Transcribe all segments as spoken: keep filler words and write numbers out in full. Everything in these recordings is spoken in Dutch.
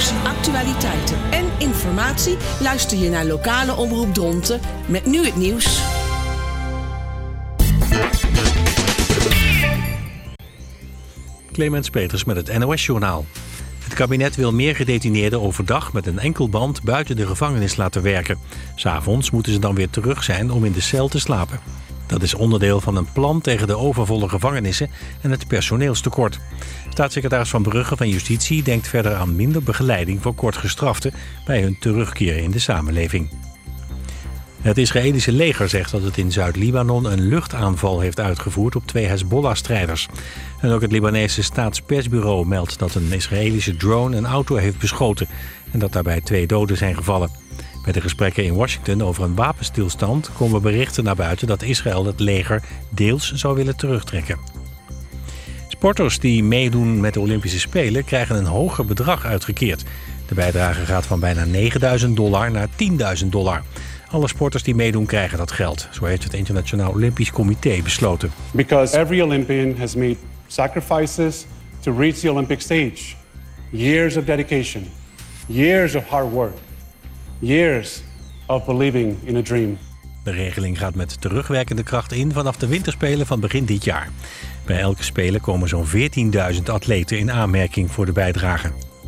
nieuws, actualiteiten en informatie luister je naar lokale omroep Dronten met nu het nieuws. Clemens Peters met het N O S-journaal. Het kabinet wil meer gedetineerden overdag met een enkelband buiten de gevangenis laten werken. 'S Avonds moeten ze dan weer terug zijn om in de cel te slapen. Dat is onderdeel van een plan tegen de overvolle gevangenissen en het personeelstekort. Staatssecretaris Van Brugge van Justitie denkt verder aan minder begeleiding voor kortgestraften bij hun terugkeer in de samenleving. Het Israëlische leger zegt dat het in Zuid-Libanon een luchtaanval heeft uitgevoerd op twee Hezbollah-strijders. En ook het Libanese staatspersbureau meldt dat een Israëlische drone een auto heeft beschoten en dat daarbij twee doden zijn gevallen. Bij de gesprekken in Washington over een wapenstilstand komen berichten naar buiten dat Israël het leger deels zou willen terugtrekken. Sporters die meedoen met de Olympische Spelen krijgen een hoger bedrag uitgekeerd. De bijdrage gaat van bijna negenduizend dollar naar tienduizend dollar. Alle sporters die meedoen krijgen dat geld. Zo heeft het Internationaal Olympisch Comité besloten. Because every Olympian has made sacrifices to reach the Olympic stage. Years of dedication, years of hard work, years of believing in a dream. De regeling gaat met terugwerkende kracht in vanaf de winterspelen van begin dit jaar. Bij elke spelen komen zo'n veertienduizend atleten in aanmerking voor de bijdrage.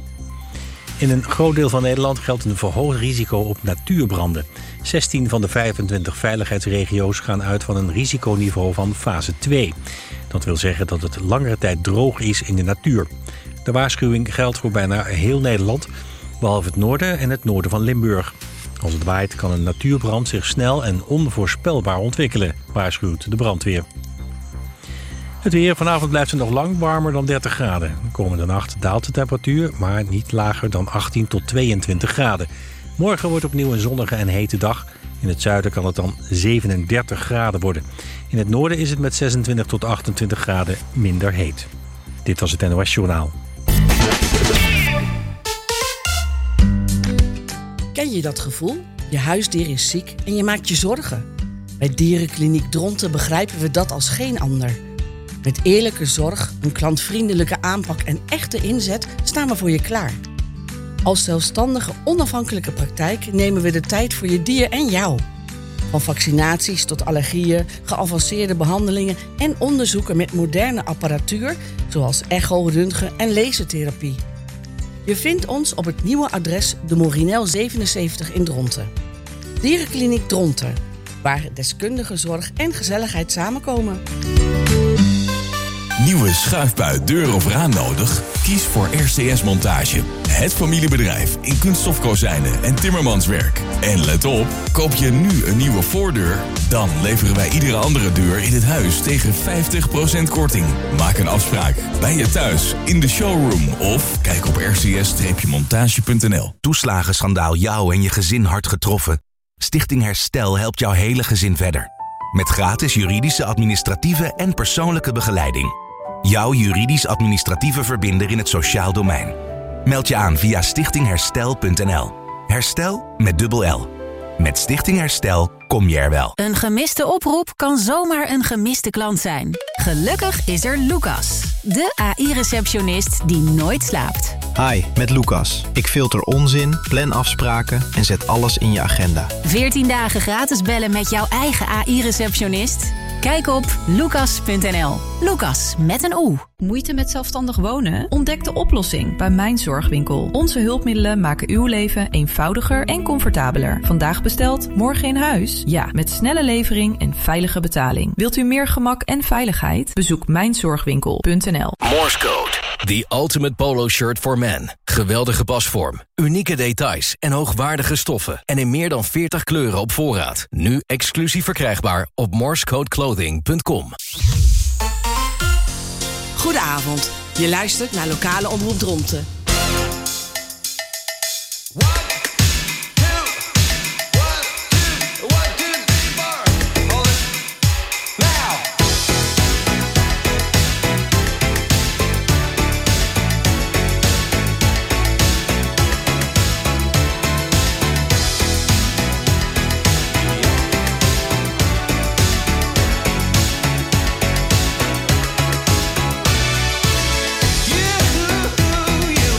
In een groot deel van Nederland geldt een verhoogd risico op natuurbranden. zestien van de vijfentwintig veiligheidsregio's gaan uit van een risiconiveau van fase twee. Dat wil zeggen dat het langere tijd droog is in de natuur. De waarschuwing geldt voor bijna heel Nederland, behalve het noorden en het noorden van Limburg. Als het waait kan een natuurbrand zich snel en onvoorspelbaar ontwikkelen, waarschuwt de brandweer. Het weer. Vanavond blijft het nog lang warmer dan dertig graden. De komende nacht daalt de temperatuur, maar niet lager dan achttien tot tweeëntwintig graden. Morgen wordt opnieuw een zonnige en hete dag. In het zuiden kan het dan zevenendertig graden worden. In het noorden is het met zesentwintig tot achtentwintig graden minder heet. Dit was het N O S-journaal. Ken je dat gevoel? Je huisdier is ziek en je maakt je zorgen. Bij Dierenkliniek Dronten begrijpen we dat als geen ander. Met eerlijke zorg, een klantvriendelijke aanpak en echte inzet staan we voor je klaar. Als zelfstandige, onafhankelijke praktijk nemen we de tijd voor je dier en jou. Van vaccinaties tot allergieën, geavanceerde behandelingen en onderzoeken met moderne apparatuur zoals echo, röntgen en lasertherapie. Je vindt ons op het nieuwe adres de Morinel zevenenzeventig in Dronten. Dierenkliniek Dronten, waar deskundige zorg en gezelligheid samenkomen. Nieuwe schuifbui, deur of raam nodig? Kies voor R C S Montage. Het familiebedrijf in kunststofkozijnen en timmermanswerk. En let op, koop je nu een nieuwe voordeur? Dan leveren wij iedere andere deur in het huis tegen vijftig procent korting. Maak een afspraak bij je thuis, in de showroom of kijk op r c s montage punt n l. Toeslagenschandaal jou en je gezin hard getroffen? Stichting Herstel helpt jouw hele gezin verder. Met gratis juridische, administratieve en persoonlijke begeleiding. Jouw juridisch-administratieve verbinder in het sociaal domein. Meld je aan via stichting herstel punt n l. Herstel met dubbel L. Met Stichting Herstel kom je er wel. Een gemiste oproep kan zomaar een gemiste klant zijn. Gelukkig is er Lucas, de A I-receptionist die nooit slaapt. Hi, met Lucas. Ik filter onzin, plan afspraken en zet alles in je agenda. veertien dagen gratis bellen met jouw eigen A I-receptionist? Kijk op lucas punt n l. Lucas met een O. Moeite met zelfstandig wonen? Ontdek de oplossing bij Mijn Zorgwinkel. Onze hulpmiddelen maken uw leven eenvoudiger en comfortabeler. Vandaag besteld, morgen in huis? Ja, met snelle levering en veilige betaling. Wilt u meer gemak en veiligheid? Bezoek mijn zorgwinkel punt n l. Morse Code. The ultimate polo shirt for men. Geweldige pasvorm, unieke details en hoogwaardige stoffen. En in meer dan veertig kleuren op voorraad. Nu exclusief verkrijgbaar op morsecode clothing punt com. Goedenavond. Je luistert naar lokale omroep Dronten. You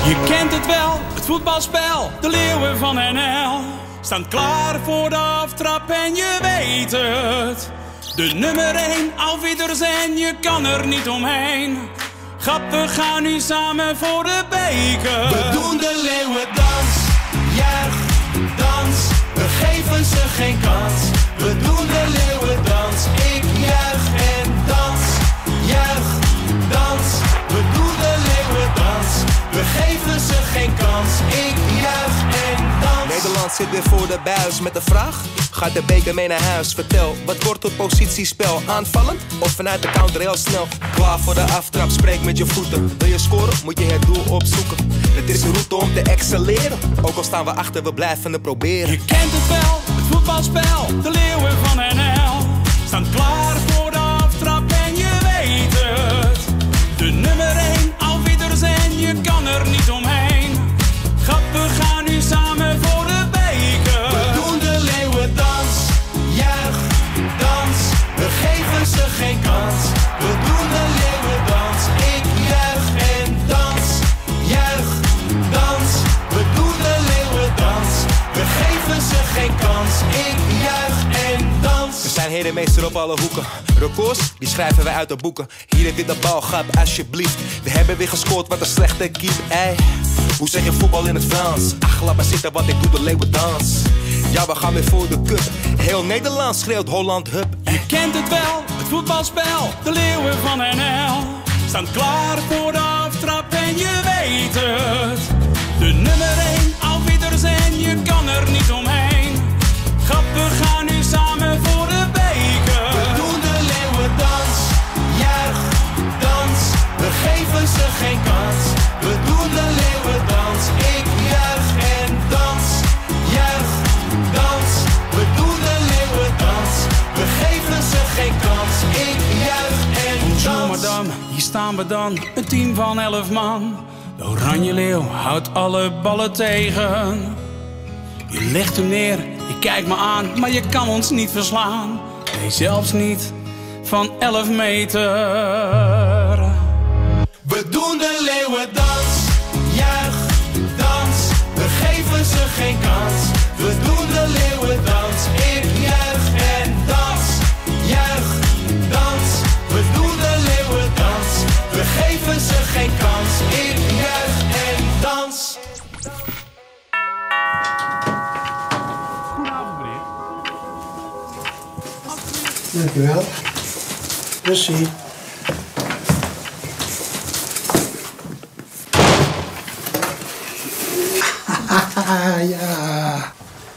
Je kent het wel, het voetbalspel, de leeuwen van N L staan klaar voor de aftrap en je weet het. De nummer één, Auf Wiedersehen, je kan er niet omheen. Grap, we gaan nu samen voor de beker. We doen de leeuwendans, juich, dans. We geven ze geen kans. We doen de leeuwendans, ik juich en dans. Juich, dans. We doen de leeuwendans. We geven ze geen kans, ik juich en dans. Nederland zit weer voor de buis met de vraag: gaat de beker mee naar huis? Vertel, wat wordt het positiespel? Aanvallend of vanuit de counter heel snel? Klaar voor de aftrap, spreek met je voeten. Wil je scoren, moet je het doel opzoeken. Het is een route om te excelleren. Ook al staan we achter, we blijven het proberen. Je kent het wel, het voetbalspel, de leeuwen van N L staan klaar voor de aftrap en je weet het. De nummer één, Auf Wiedersehen, je kan er niet omheen. Grap, we gaan nu samen voor de beker. We doen de leeuwendans, juich, dans. We geven ze geen kans. We doen de leeuwendans, ik juich en dans. Juich, dans. We doen de leeuwendans. We geven ze geen kans, ik juich en dans. We zijn herenmeester op alle hoeken. Records, die schrijven wij uit de boeken. Hier heb je de bal, grap, alsjeblieft. We hebben weer gescoord, wat een slechte keep, ey. Hoe zeg je voetbal in het Frans? Ach, laat maar zitten, wat ik doe, de leeuwendans. Ja, we gaan weer voor de cup. Heel Nederland schreeuwt Holland hup. Je kent het wel, het voetbalspel, de leeuwen van N L staan klaar voor de aftrap en je weet het. De nummer één, Auf Wiedersehen, je kan er niet omheen. Grap, we gaan nu samen voor de beker. We doen de leeuwendans, juich, dans. We geven ze geen kans. We doen de leeuwendans, ik juich en dans. Juich, dans. We doen de leeuwendans. We geven ze geen kans, ik juich en dans. Bonjour madame, hier staan we dan, een team van elf man. De oranje leeuw houdt alle ballen tegen. Je legt hem neer, je kijkt me aan, maar je kan ons niet verslaan. Nee, zelfs niet van elf meter. We doen de leeuwendans, juich, dans. We geven ze geen kans. We doen de leeuwendans, ik juich en dans. Juich, dans. We doen de leeuwendans. We geven ze geen kans, ik juich en dans. Goedenavond meneer. Dankjewel. Merci. Ah, ja.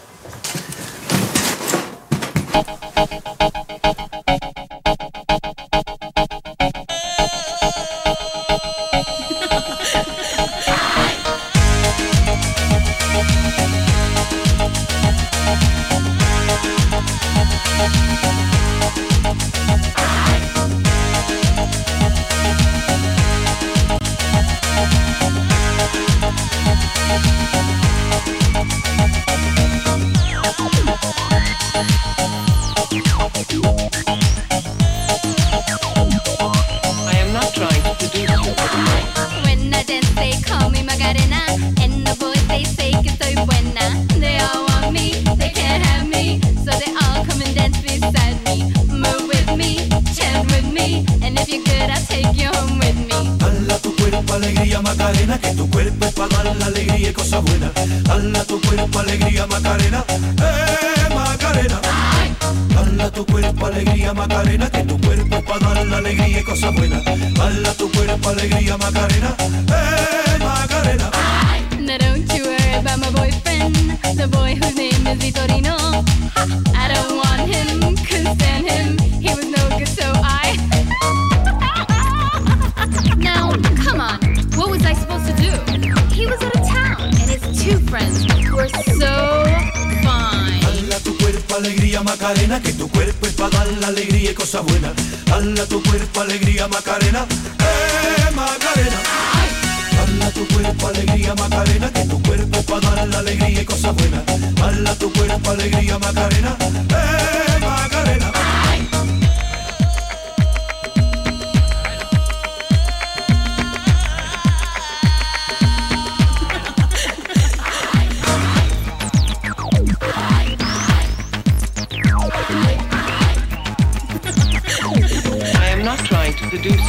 Macarena, que tu cuerpo es para dar la alegría y cosas buenas. Dale a tu cuerpo alegría, Macarena, eh, Macarena. Dale a tu cuerpo alegría, Macarena, que tu cuerpo es para dar la alegría y cosas buenas. Dale a tu cuerpo alegría, Macarena, eh, Macarena.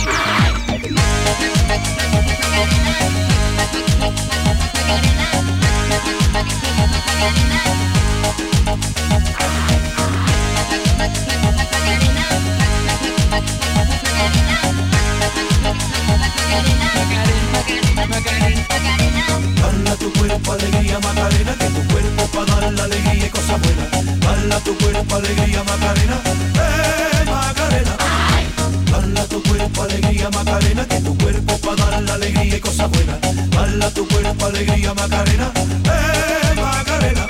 Bala tu cuerpo, alegría, Macarena, que tu cuerpo pa' dar la alegría y cosas buenas. Bala tu cuerpo, alegría, Macarena, eh, Macarena. Bala tu cuerpo, alegría, Macarena, que tu cuerpo pa' dar la alegría y cosas buenas. Bala tu cuerpo, alegría, Macarena, eh, Macarena.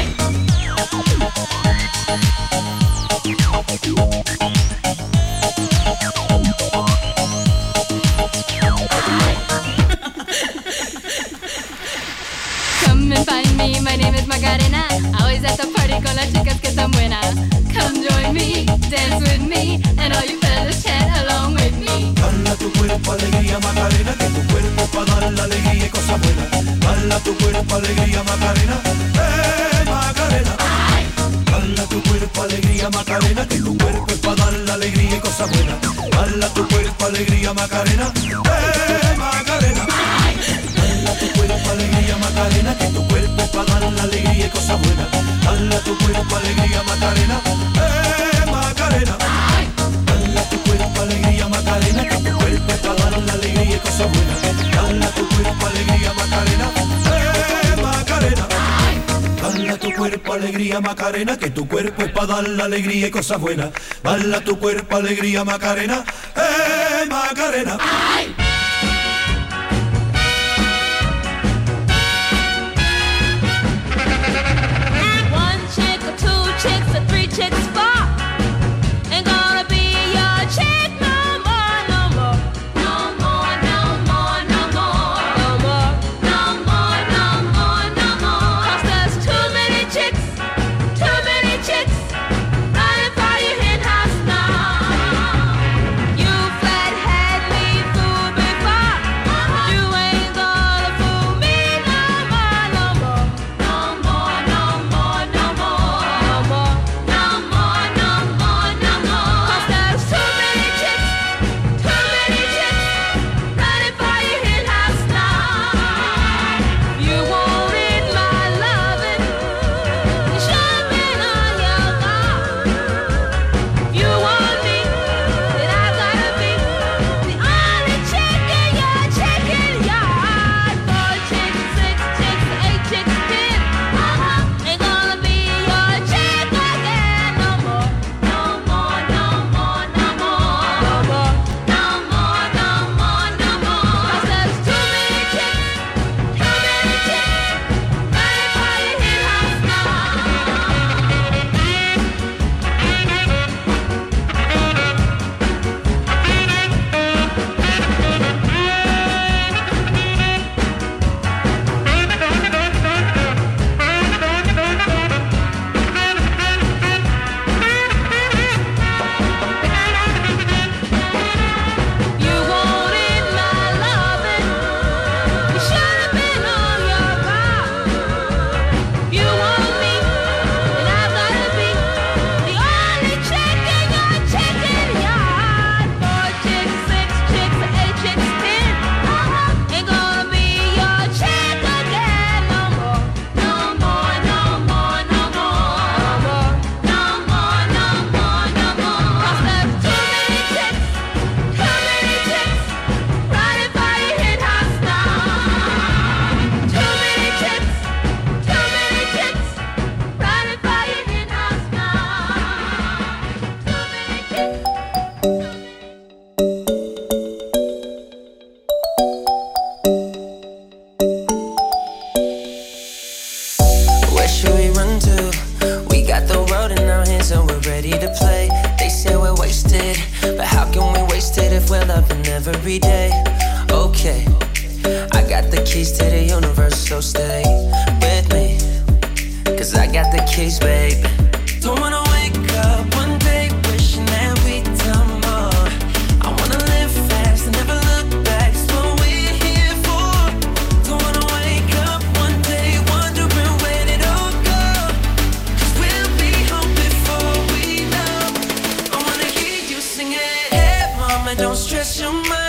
Come and find me, my name is Macarena. Always at the party con las chicas que están buenas. Come join me, dance with me, and all you fellas chat along with me. Bala tu cuerpo, alegría, Macarena, que tu cuerpo pa' dar la alegría y cosas buenas. Bala tu cuerpo, alegría, Macarena, eh, Macarena. Bala tu cuerpo, alegría, Macarena, que tu cuerpo es pa' dar la alegría y cosas buenas. Bala tu cuerpo, alegría, Macarena, eh, Macarena. Bala tu cuerpo, alegría, Macarena, que tu cuerpo es pa' dar la alegría y cosas buenas. Bala tu cuerpo, alegría, Macarena, eh, Macarena. Bala tu cuerpo, alegría, Macarena, que tu cuerpo es pa' dar la alegría y cosas buenas. Bala tu cuerpo, alegría, Macarena, eh, Macarena. Bala tu cuerpo, alegría, Macarena, que tu cuerpo es pa' dar la alegría y cosas buenas. Bala tu cuerpo, alegría, Macarena, eh, Macarena. One chick or two chicks or three chicks, four. Ain't gonna be your chick no more, no more. No more, no more, no more. No more, no more, no more, no more. 'Cause there's too many chicks, too many chicks running for your hen house now. You flat-head me fool before. You ain't gonna fool me no more, no more. No more, no more, no more. No more, no more, no more, no more. 'Cause there's too many chicks, too many chicks running for your hen house now. You wanted my loving, you should have been on your guard. You want me, then I gotta be the only chick in your chicken yard. Four chicks, six chicks, eight chicks, ten. Uh-huh. Ain't gonna be your chick again no more. No more, no more, no more. No more, no more, no more, no more. 'Cause there's too many chicks, too many chicks running for your hen house You wanted my loving, you should have been on your guard. You want me, then I gotta be the only chick in your chicken yard. Four chicks, six chicks, eight chicks, ten. Uh-huh. Ain't gonna be your chick again no more. No more, no more, no more. No more, no more, no more, no more. 'Cause there's too many chicks, too many chicks running for your hen house now. Too many chicks, too many chicks running for your hen house now. Too many chicks. Where should we run to? We got the road in our hands and we're ready to play. They say we're wasted, but how can we waste it if we're loving every day? Okay, I got the keys to the universe, so stay with me. 'Cause I got the keys, babe. Don't wanna wake up one day wishing that we'd done more. I wanna live fast and never look back. It's what we're here for. Don't wanna wake up one day wondering where did it all go. 'Cause we'll be home before we know. I wanna hear you singing, hey mama, don't stress your mind.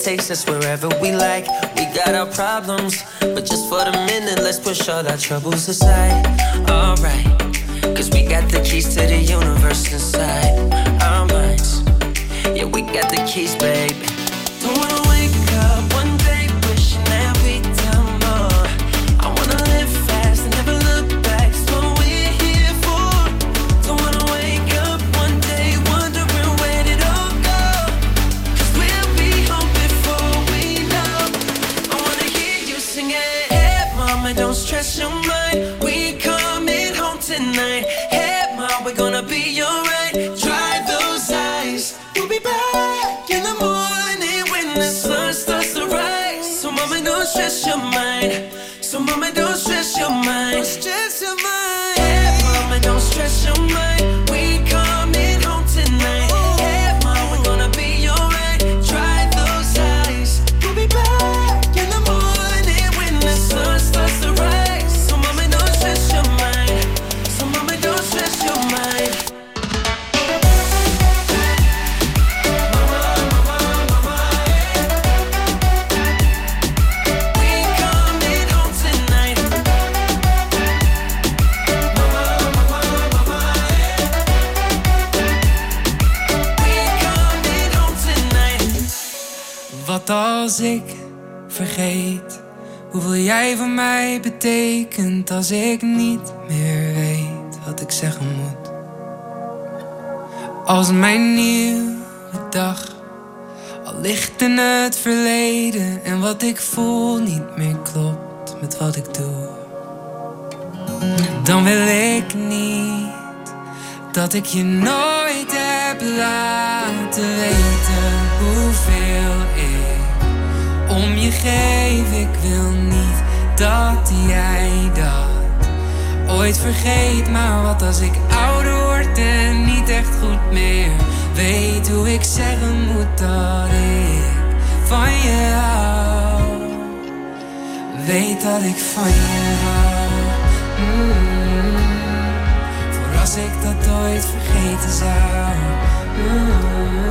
takes us wherever we like. We got our problems, but just for the minute, let's push all our troubles aside. Alright, cause we got the keys to the universe inside our minds. Yeah, we got the keys, baby. Don't wanna wake up one day wishing that we'd done more. I wanna live fast and never look back. It's what we're here for. Don't wanna wake up one day wondering where did it all go. Cause we'll be home before we know. I wanna hear you sing it. Hey mama, don't stress your mind. We coming home tonight. Hey mom, we're gonna be alright. Dry those eyes. We'll be back in the morning when the sun starts to rise. So mama, don't stress your mind. So mama, don't stress your mind. Don't stress your mind. Hey mama, don't stress your mind. We coming home tonight. Hey mom, we're gonna be alright. Dry those eyes. We'll be back in the morning when the sun starts to rise. So mama, don't stress your mind. So mama, don't stress your mind. Wat als ik vergeet hoeveel jij voor mij betekent, als ik niet meer weet wat ik zeggen moet. Als mijn nieuwe dag al ligt in het verleden en wat ik voel niet meer klopt met wat ik doe, dan wil ik niet dat ik je nooit heb laten weten hoeveel ik om je geef. Ik wil niet dat jij dat ooit vergeet. Maar wat als ik ouder word en niet echt goed meer weet hoe ik zeggen moet dat ik van je hou. Weet dat ik van je hou. Mm. Voor als ik dat ooit vergeten zou. Mm.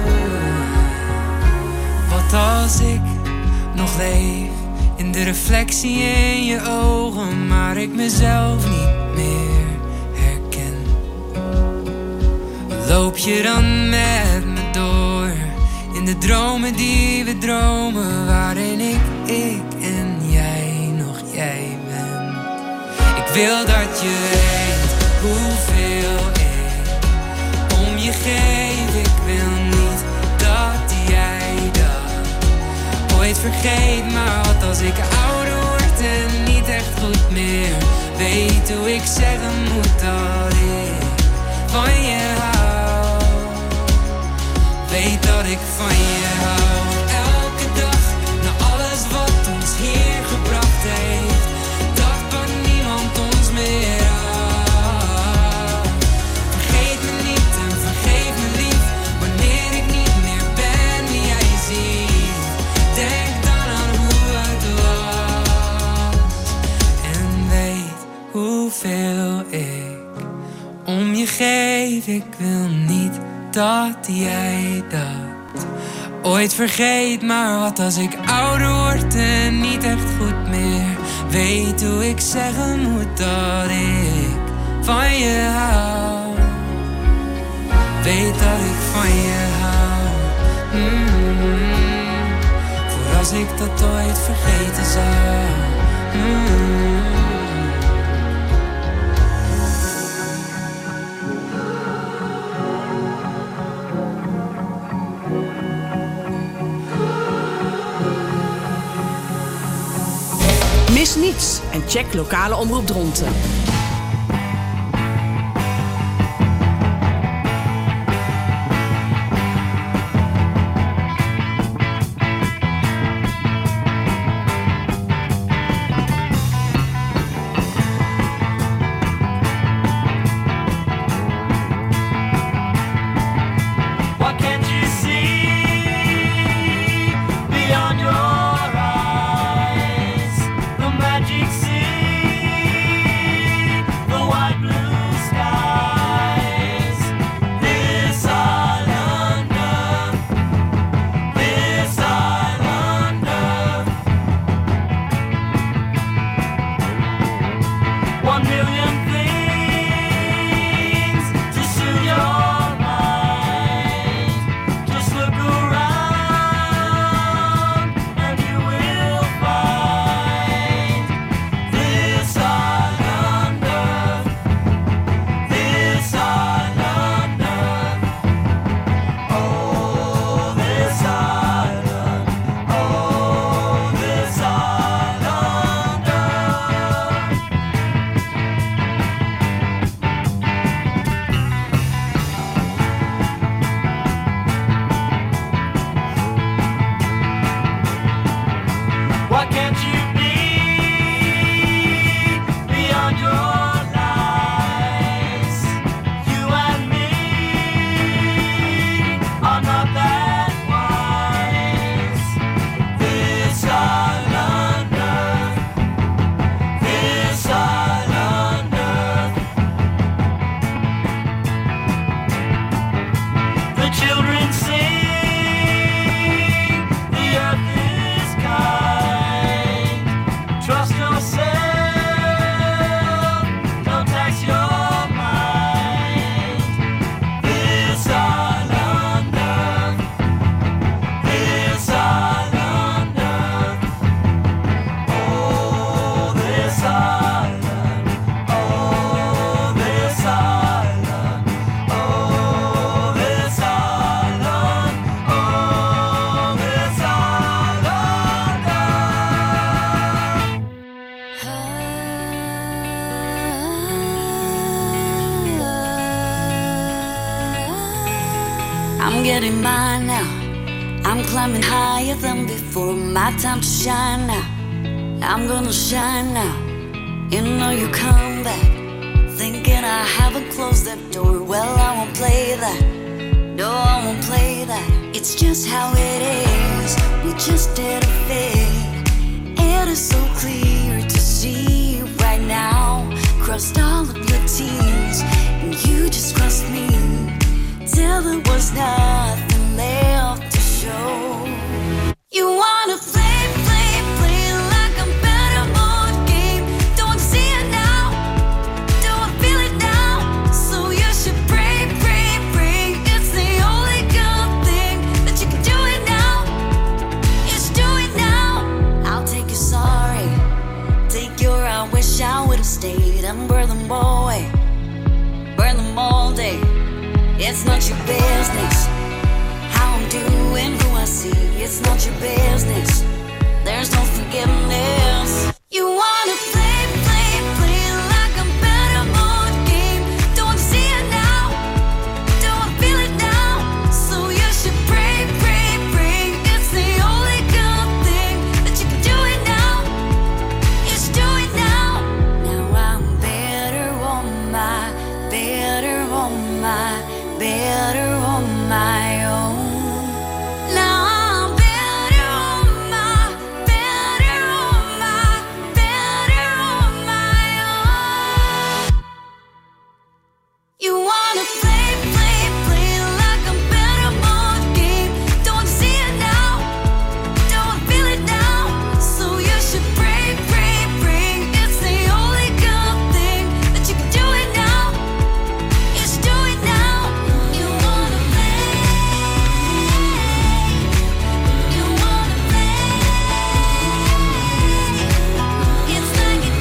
Wat als ik nog leef in de reflectie in je ogen, maar ik mezelf niet meer herken. Loop je dan met me door in de dromen die we dromen, waarin ik, ik en jij nog jij bent. Ik wil dat je weet hoeveel ik om je geef. Ik wil niet dat jij dat ooit vergeet. Maar wat als ik ouder word en niet echt goed meer weet hoe ik zeggen moet dat ik van je hou. Weet dat ik van je hou. Elke dag, na alles wat ons hier gebracht heeft, dacht dat niemand ons meer houdt. Vergeet me niet en vergeef me lief, wanneer ik niet meer ben wie jij ziet. Denk dan aan hoe het was en weet hoeveel ik om je geef. Ik wil niet dat jij dat ooit vergeet. Maar wat als ik ouder word en niet echt goed meer weet hoe ik zeggen moet dat ik van je hou. Weet dat ik van je hou. Mm-hmm. Voor als ik dat ooit vergeten zou. Mm-hmm. Mis niets en check lokale omroep Dronten. Magic sea I'm getting mine now. I'm climbing higher than before. My time to shine now. I'm gonna shine now. You know you come back, thinking I haven't closed that door. Well, I won't play that. No, I won't play that. It's just how it is. We just didn't fit. It is so clear to see right now. Crossed all of your T's, and you just crossed me. Till there was nothing left to show. You wanna play, play, play like I'm better board game. Don't see it now, don't feel it now. So you should pray, pray, pray. It's the only good thing that you can do it now. Just do it now. I'll take your sorry, take your I wish I would've stayed and burn them boy, burn them all day. It's not your business how I'm doing, who I see. It's not your business. There's no forgiveness. You wanna play, play, play like I'm better board game. Don't see it now, don't feel it now. So you should pray, pray, pray. It's the only good thing that you can do it now. Just do it now. Now I'm better on my, better on my, better on my own. Now I'm better on my, better on my, better on my own. You wanna play, play, play like I'm better board game. Don't see it now, don't feel it now. So you should pray, pray, pray. It's the only good thing that you can do it now. Just do it now. You wanna play, you wanna play. It's like a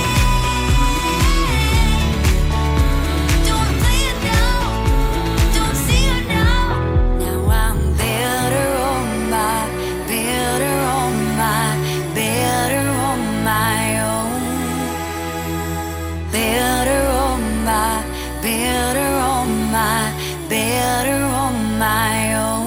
game. Don't play it now, don't see it now. Now I'm better on my, better on my, better on my own. Better on my, better on my, better on my own.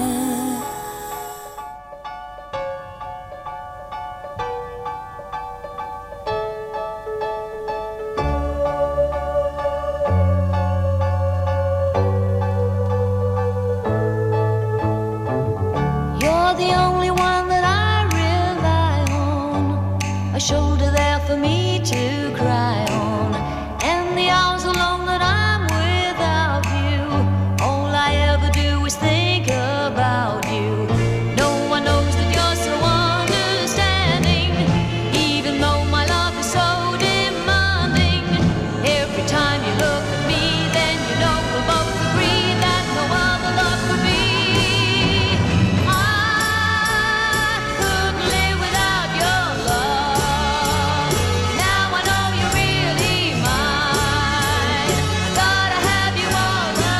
You're the only one that I rely on, a shoulder there for me to cry on. And the hours alone that I'm without you, all I ever do is think about you. No one knows that you're so understanding, even though my love is so demanding. Every time you look at me, then you know we'll both agree that no other love could be. I couldn't live without your love. Now I know you're really mine. Gotta have you all the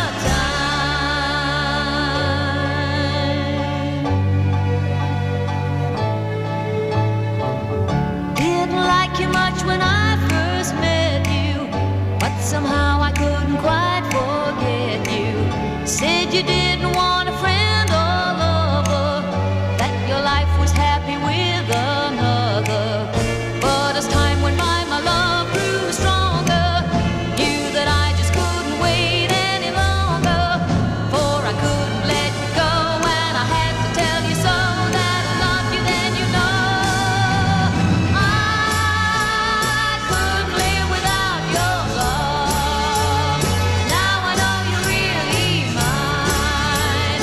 time. Didn't like you much when I first met you, but somehow I couldn't quite forget you. Said you didn't want a friend or lover, that your life was happy with another. But as time went by, my love grew stronger. Knew that I just couldn't wait any longer, for I couldn't let you go, and I had to tell you so, that I loved you, then you know. I couldn't live without your love. Now I know you're really mine.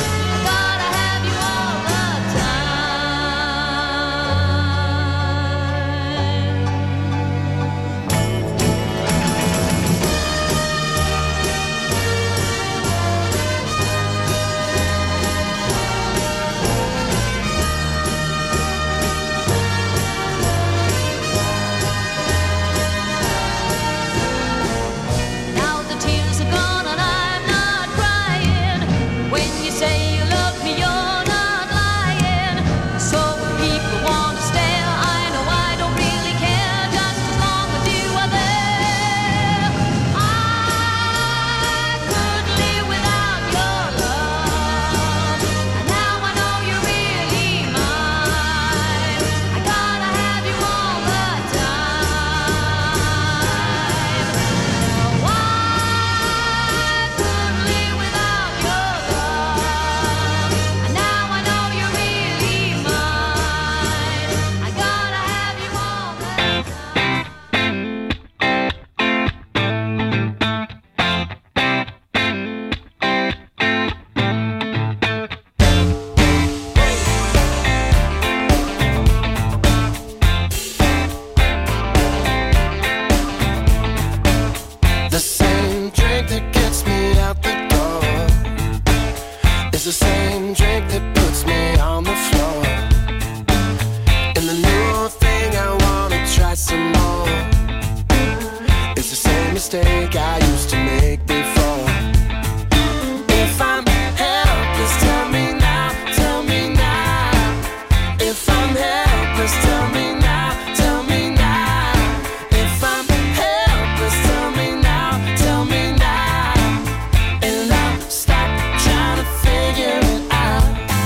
It's the same drink that puts me on the floor. And the new thing I wanna try some more. It's the same mistake I used to make before. If I'm helpless, tell me now, tell me now. If I'm helpless, tell me now, tell me now. If I'm helpless, tell me now, tell me now. And I'll stop trying to figure it out.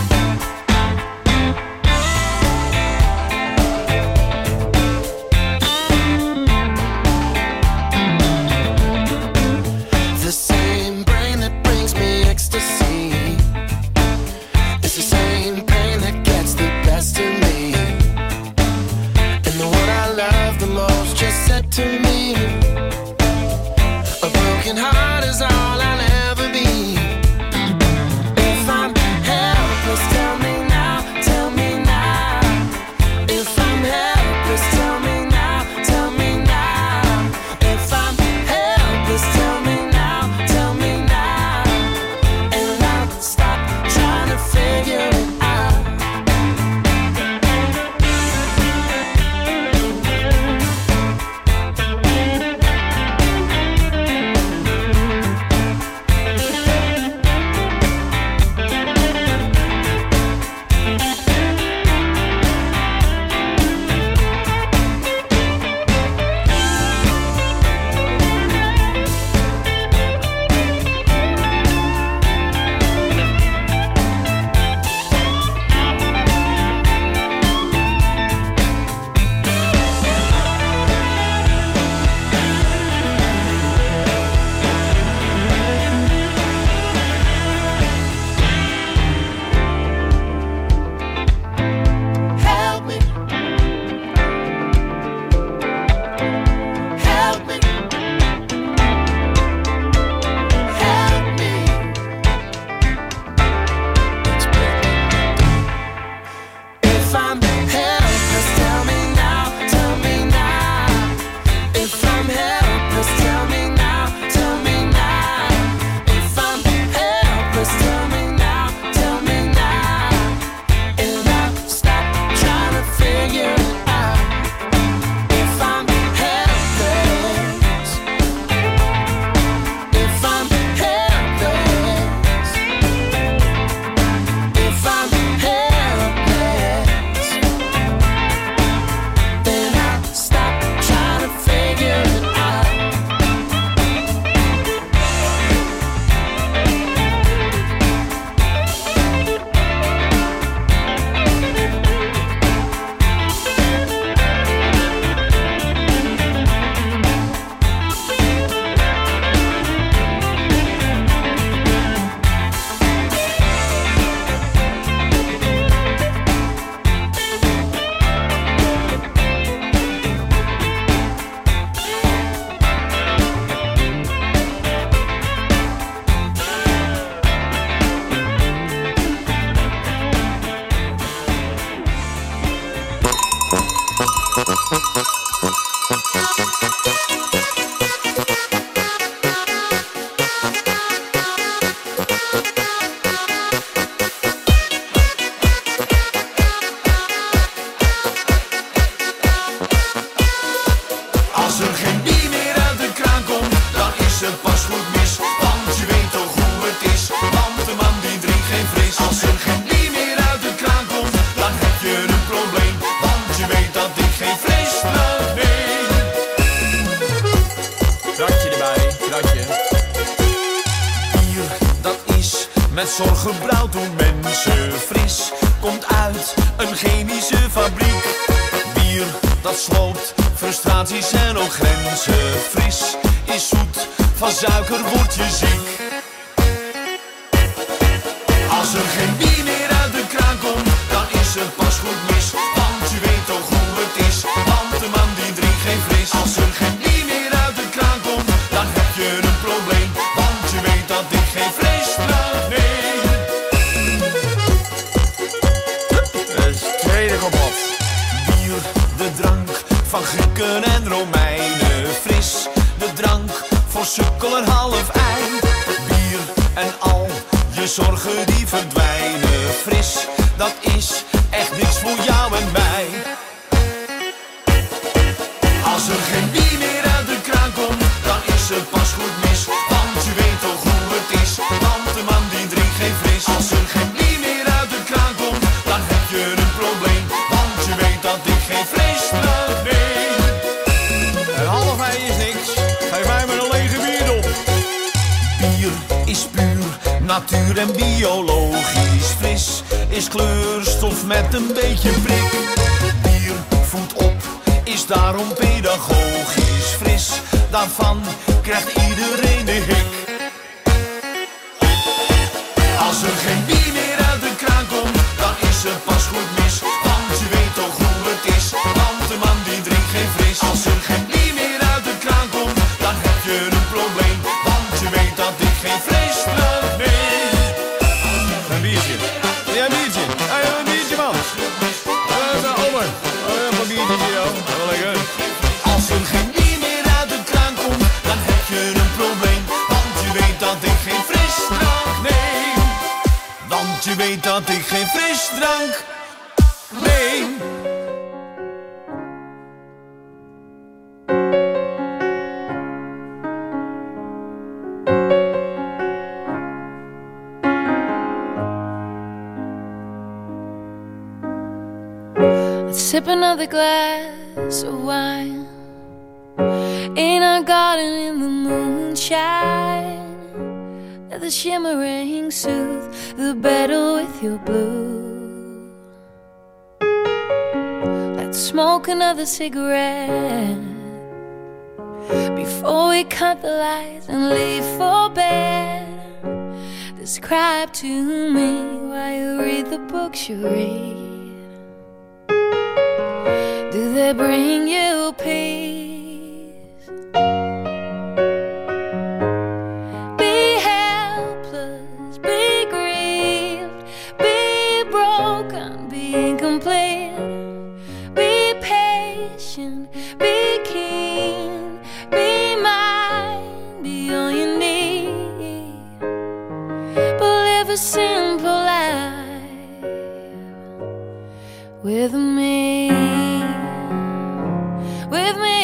The same brain that brings me ecstasy. It's the same pain that gets the best of me. And the one I love the most just said to me, a broken heart is all I'll ever be. If I'm helpless, tell me now, tell me now. If I'm helpless, tell me now, tell me now. If I'm helpless, tell me now, tell me now. And I'll stop trying to figure it out. Help me. Help me. Help me. If I'm helpless, tell me now, tell me now. If I'm helpless, tell me now, tell me now. If I'm helpless, tell me now, tell me now. And I'll stop trying to figure it out. If I'm helpless, if I'm helpless, if I'm helpless, then I'll stop trying to figure it out. Als er geen bier meer uit de kraan komt, dan is het pas goed mis. Want je weet toch hoe het is, want de man die drinkt geen fris. Als er geen bier meer uit de kraan komt, dan heb je een probleem. Want je weet dat ik geen frisdrank neem. Kratje erbij, kratje. Bier, dat is met zorg gebrouwd door mensen. Fris komt uit een chemische fabriek. Bier, dat sloopt frustraties en ook grenzen. Fris is zoet, van suiker word je ziek. Als er geen bier meer uit de kraan komt, dan is het pas goed mis. Want je weet toch hoe het is, want de man die drinkt geen fris. Als er geen bier meer uit de kraan komt, dan heb je een probleem. Want je weet dat ik geen frisdrank neem. Het tweede gebod. Bier, de drank van Grieken en Romeinen. Fris, de drank voor sukkel en half ei. Bier en al je de zorgen die verdwijnen. Fris, dat is echt niks voor jou en mij. Als er geen bier meer uit de kraan komt, dan is het pas goed mis. Want je weet toch hoe het is, want de man die drinkt geen fris. Als er geen bier meer uit de kraan komt, dan heb je een probleem. Want je weet dat ik geen frisdrank neem. En half mij is niks, geef mij maar een lege bierdop. Bier is puur, natuur en biologisch. Fris is kleurstof met een beetje prik. Bier voedt op, is daarom pedagogisch. Fris, daarvan krijgt iedereen de hik. Als er geen bier meer uit de kraan komt, dan is het pas goed mis. Want je weet toch hoe het is, want de man die drinkt geen fris. Als er geen bier meer uit de kraan komt, dan heb je een probleem. Want je weet dat ik geen frisdrank neem. Een biertje. Ja, een biertje. Hey, een biertje, man. Uh, Omer. Uh, een biertje, joh. Wel lekker. Als er geen bier meer uit de kraan komt, dan heb je een probleem. Want je weet dat ik geen frisdrank neem. Want je weet dat ik geen frisdrank neem. Sip another glass of wine in our garden in the moonshine. Let the shimmering soothe the battle with your blue. Let's smoke another cigarette before we cut the lights and leave for bed. Describe to me why you read the books you read. Do they bring you peace? Be helpless, be grieved, be broken, be incomplete. Be patient, be keen, be mine, be all you need. But live a simple life with me. With me.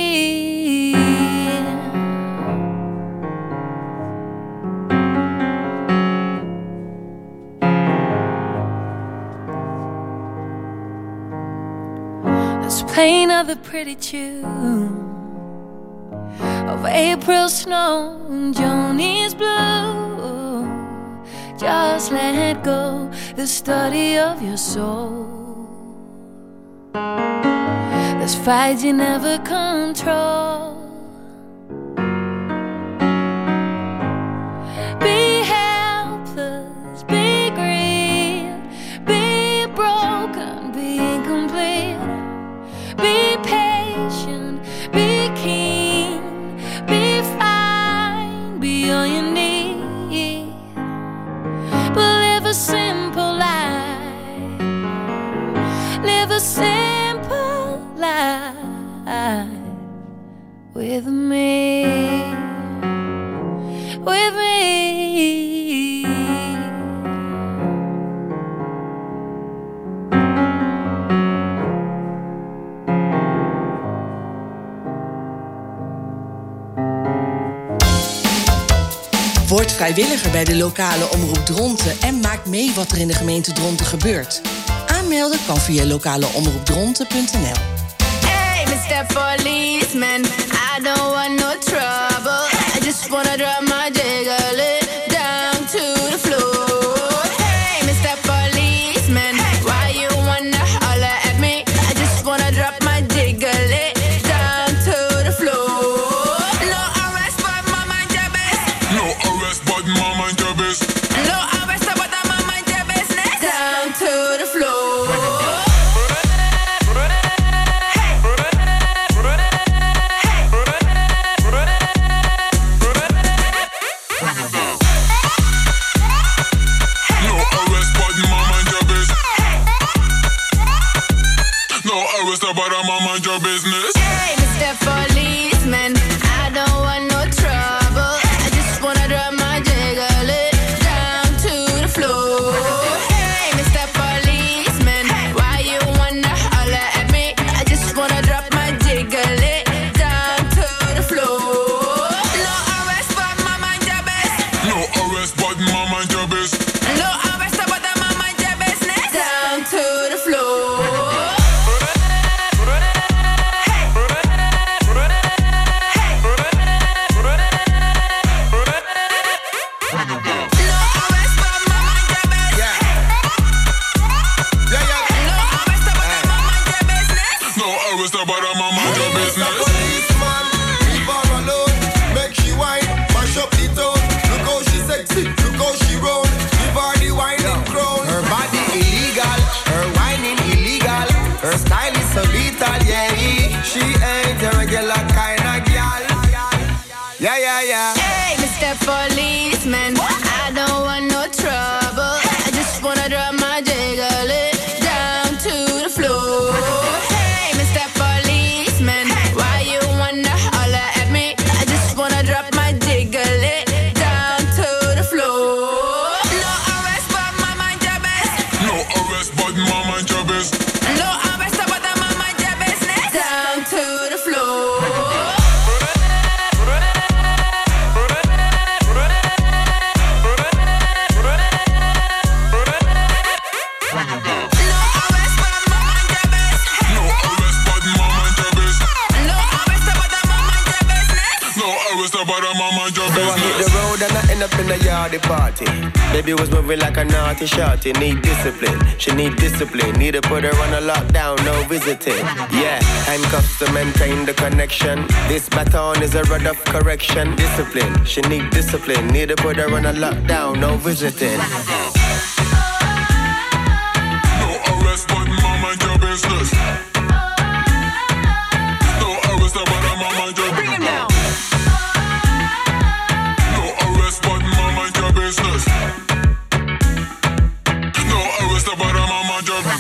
Let's play another pretty tune of April snow and Joni's blue. Just let go the study of your soul. There's fights you never control. Be helpless, be grieved, be broken, be incomplete. Be patient, be keen, be fine, be all you need. But live a simple life. Live a simple life with me, with me. Word vrijwilliger bij de lokale omroep Dronten en maak mee wat er in de gemeente Dronten gebeurt. Aanmelden kan via lokaleomroepdronten punt n l. Hey, mister Policeman, I don't want no trouble. I just wanna drop my jiggle down to the floor. Hey, mister Policeman, why you wanna holler at me? I just wanna drop my jiggle down to the floor. No arrest, but my mind your business. No arrest, but my mind your business. No arrest, but my mind your business. Down to the floor. But I'm on mind your business. Hey, mister Policeman, I don't want no trouble. I just wanna drop my jiggle down to Mister Policeman, I don't want no trouble. I just wanna drop my jiggle it down to the floor. Hey, Mister Policeman, why you wanna holler at me? I just wanna drop my jiggle it down to the floor. No arrest, but my mind your business. No arrest, but my mind your business. No arrest, but my mind your business. Down to the floor. So I hit the road and I end up in a yardie party. Baby was moving like a naughty shorty. Need discipline, she need discipline. Need to put her on a lockdown, no visiting. Yeah, handcuffs to maintain the connection. This baton is a rod of correction. Discipline, she need discipline. Need to put her on a lockdown, no visiting. No arrest, but my mind your business. No arrest, but my mind your business. Bring him down. Business. No arrest, but I'm on my job.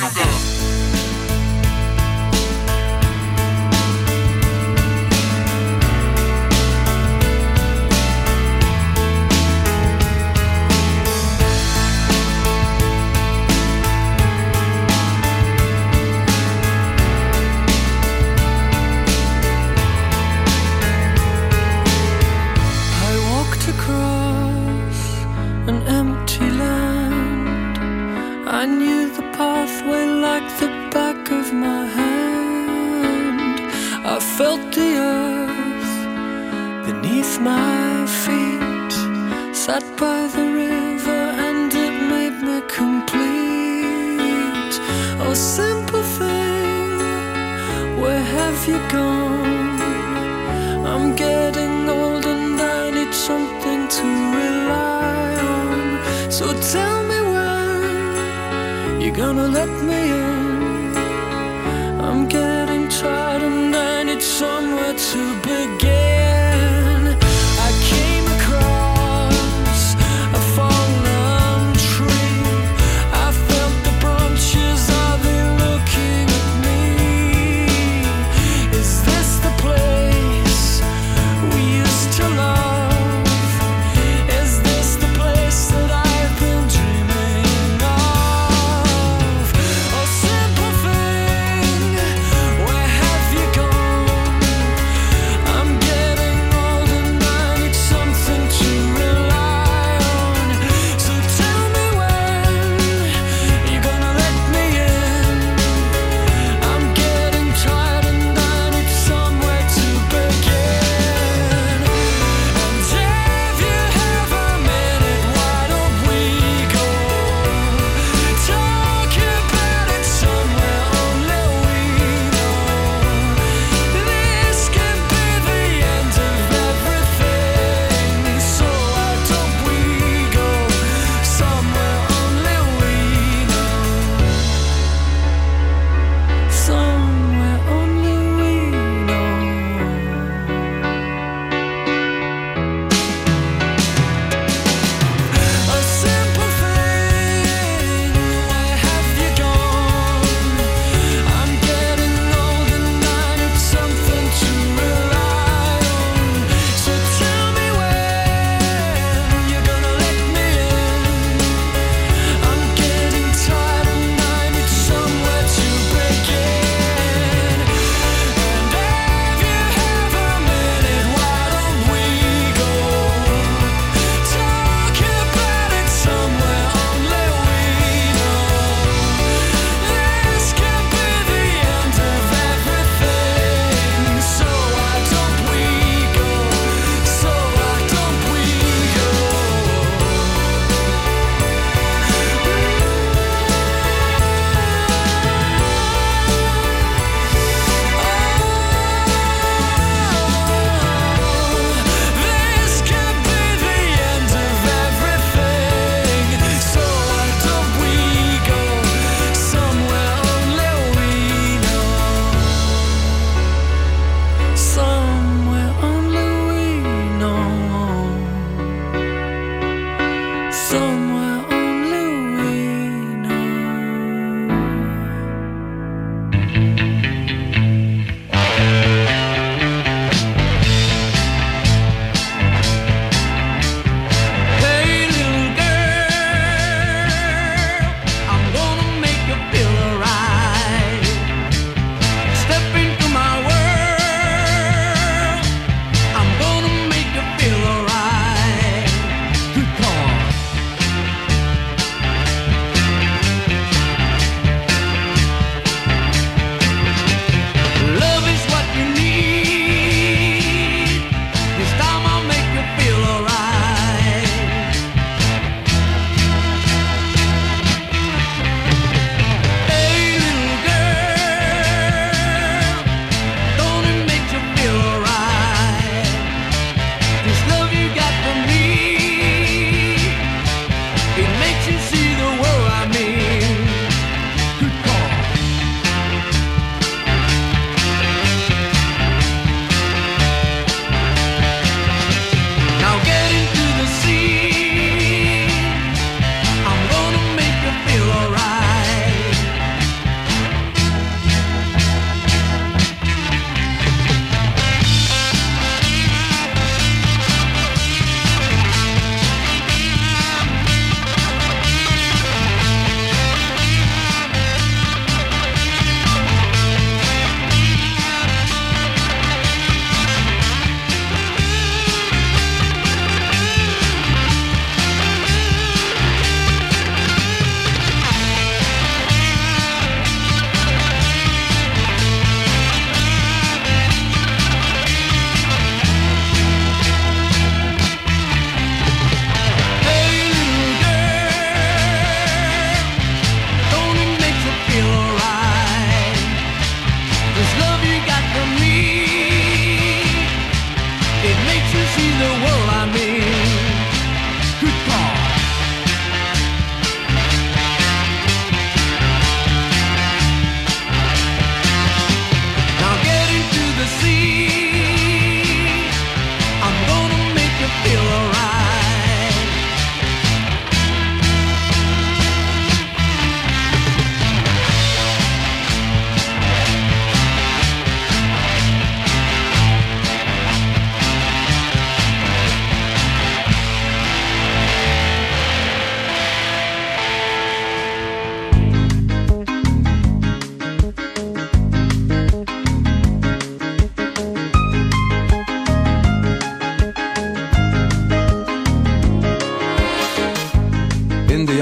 I walked across an empty land. I knew the pathway like the back of my hand. I felt the earth beneath my feet. Sat by the river and it made me complete. Oh, simple thing, where have you gone? I'm getting old and I need something to rely on. So tell me when you're gonna let me in. I'm getting tired and I need somewhere to begin. I came across a fallen tree. I felt the branches of it looking at me. Is this the place we used to love? Is this the place that I've been dreaming of? Oh, simple thing, where have you gone? I'm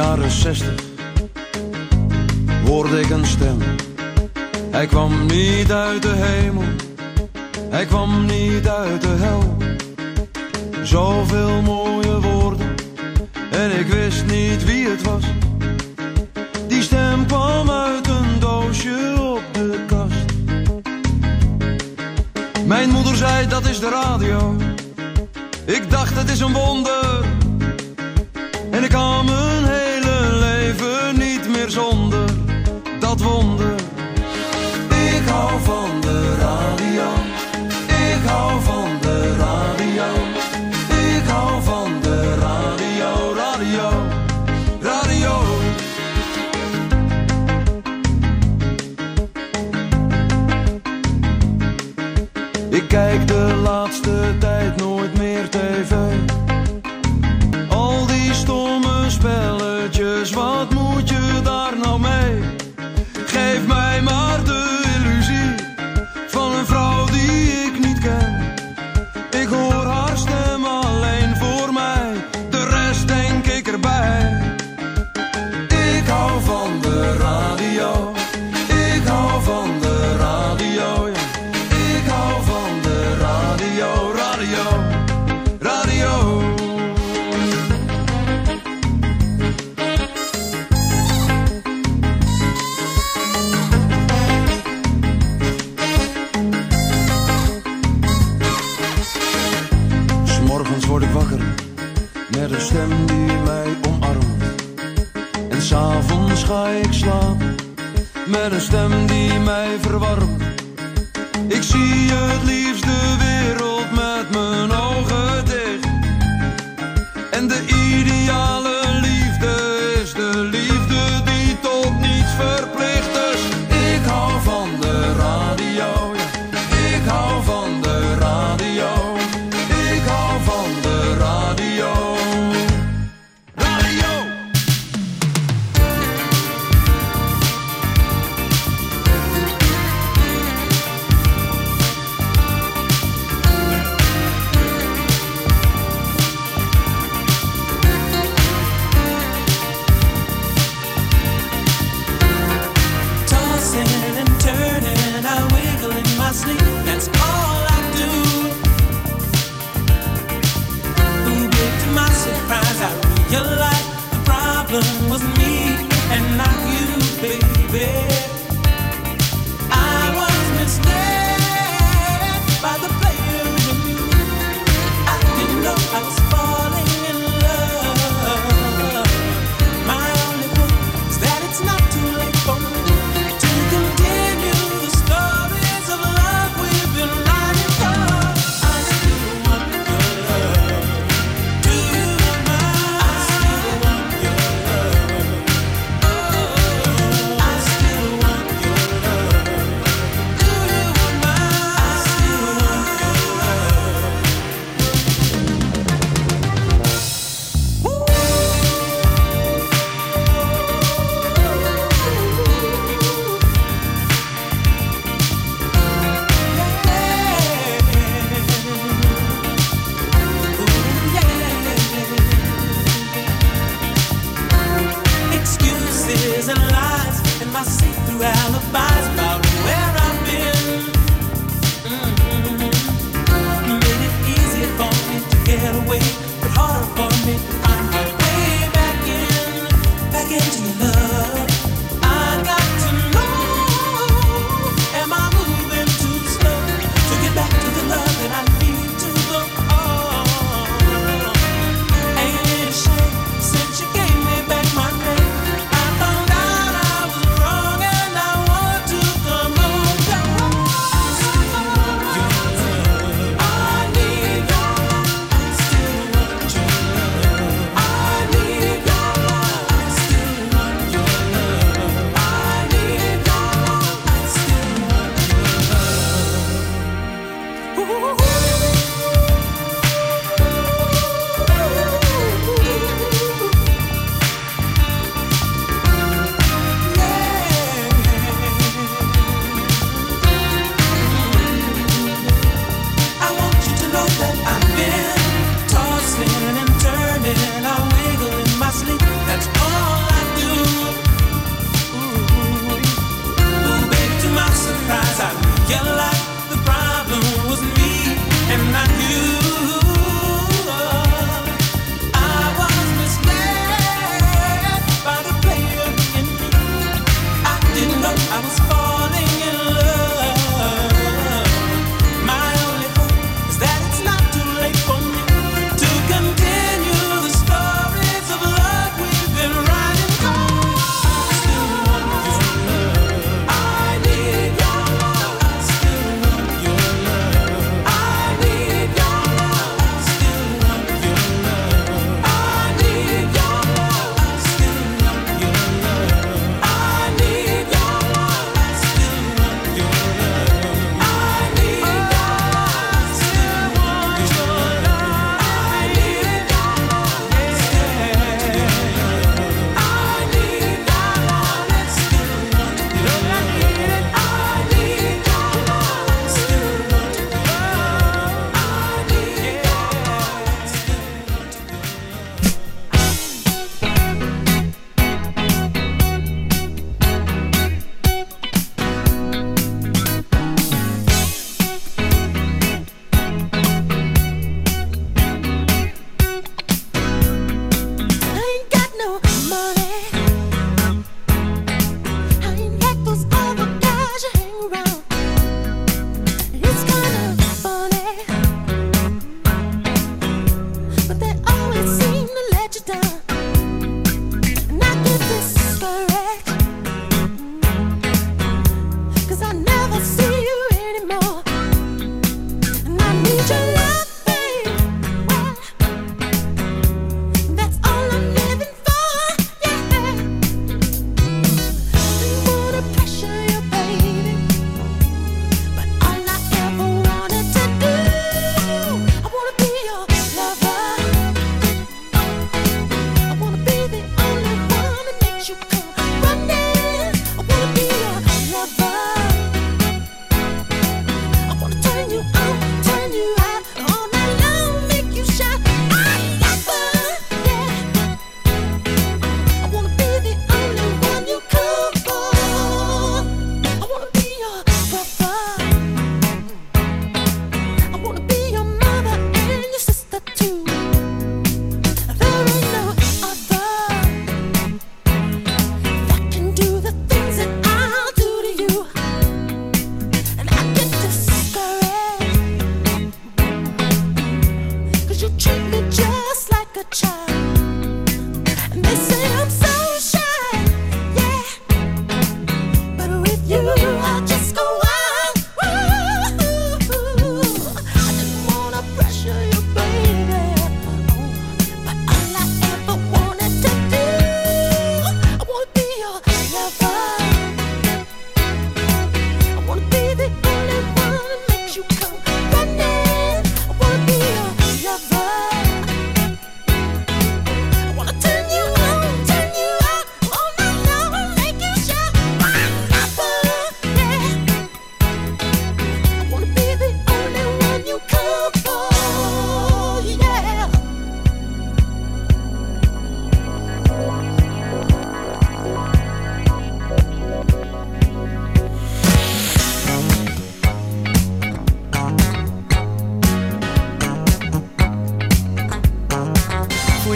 jaren zestig hoorde ik een stem. Hij kwam niet uit de hemel, hij kwam niet uit de hel. Zoveel mooie woorden en ik wist niet wie het was. Die stem kwam uit een doosje op de kast. Mijn moeder zei dat is de radio. Ik dacht het is een wonder. En ik kan mijn hele leven niet meer zonder dat wonder. Ik hou van de radio. Ik hou van de radio. Ik hou van de radio, radio, radio. Ik kijk de laatste tijd nooit meer tv. Al die stomme spelletjes, wat moet je daar nou mee? Geef mij maar de illusie van een vrouw die ik niet ken. Ik hoor haar stem alleen voor mij, de rest denk ik erbij. Ik hou van de radio, ik hou van de radio, ja. Ik hou van de radio, radio, radio. S'morgens word ik wakker met een stem die mij omarmt. En s'avonds ga ik slapen met een stem die mij verwarmt. Ik zie het liefst de wereld met mijn ogen dicht. En de ideale liefde is de liefde die tot niets verplicht. Dus ik hou van de radio, ja. Ik hou van de radio. Ik hou van de radio. Radio!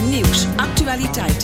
nieuws, actualiteit,